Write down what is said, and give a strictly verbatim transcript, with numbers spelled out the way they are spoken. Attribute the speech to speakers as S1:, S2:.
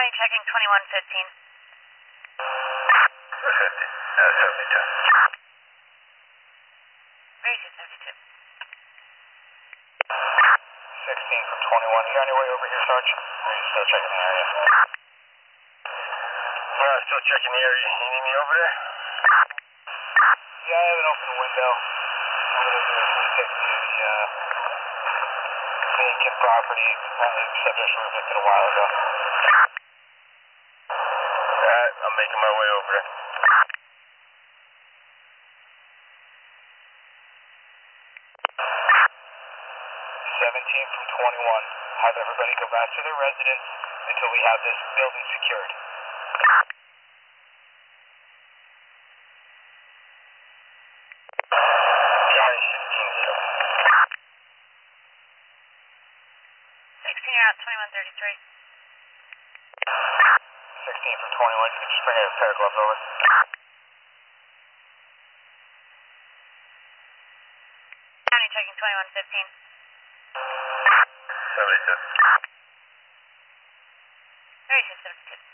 S1: County checking twenty-one fifteen.
S2: fifty. Uh, seventy-two.
S1: Radius seventy-two.
S2: sixteen from twenty-one. You got any way over here, Sarge? Or are you still checking the area? Uh, still checking the area. You need me over there? Yeah, I have an open window. I'm going to do a three sixty to the uh, vacant property. Apparently the subjects were evicted a while ago. Alright, I'm making my way over there. seventeen from twenty-one. Have everybody go back to their residence until we have this building secured. County sixteen zero.
S1: sixteen, you're out twenty-one thirty-three.
S2: sixteen from twenty-one. You can just bring a pair of gloves over.
S1: County checking twenty-one fifteen.
S2: seventy-two.
S1: Radius seventy-two.